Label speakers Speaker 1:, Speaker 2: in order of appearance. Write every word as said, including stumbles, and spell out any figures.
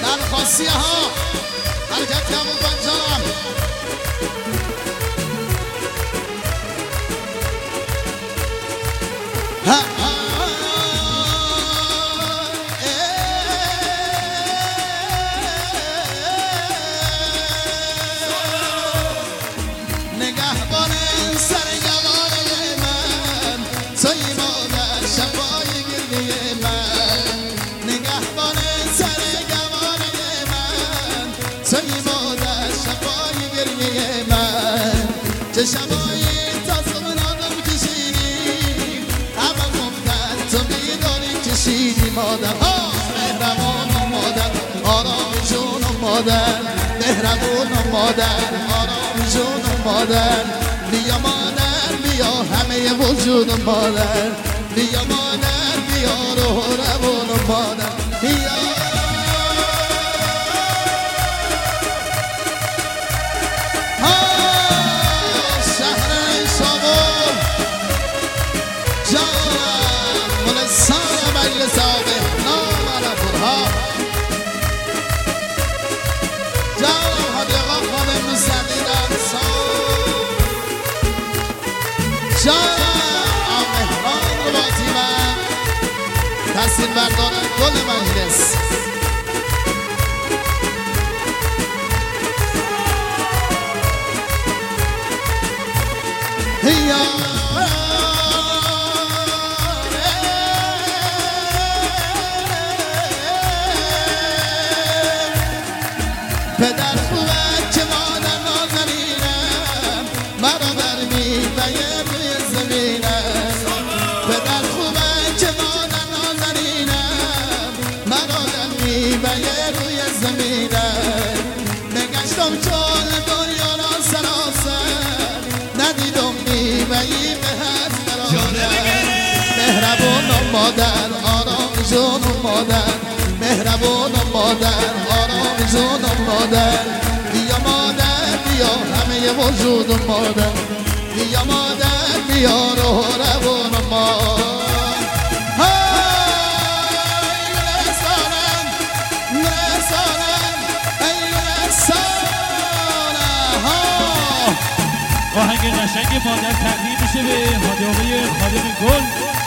Speaker 1: خاصیه ها حرکت کم و بنجانم نگهبان سر گواره من توی مادر شفای گریه من نگهبان سر گواره من توی مادر شفای گریه من چه شبایی تا صبحانم کشیدی همه گفتن تو میدانی کشیدی مادر ها مهربان و مادر آرام جون و مادر مهربون و مادر آرام جون و مادر بیا مادر بیا همه وجود مادر بیا مادر بیا روح و روان و مادر بیا شهر شامل جانم ملسان مجلس آبه نام عرفورها جانم حدیقان خانه مستقیدن سان جانم مهران رباطی من تحصیل بردار گل مجلس یا پدر خوبه که مادر نازنینم مرا در میوه روی زمینم پدر خوبه که مادر نازنینم مرا در میوه روی زمینم نگشتم چون دنیا را سراسر ندیدم میوهی به هر برادر مهربون و مادر آرام جون و مادر مهربون و مادر آرام جون و مادر بیا مادر بیا همه وجود و مادر بیا مادر بیا روح و روان و مادر ای رسانم رسانم ای رسانم
Speaker 2: آهنگ قشنگ مادر تقدیم میشه به حاج آقای خادم گل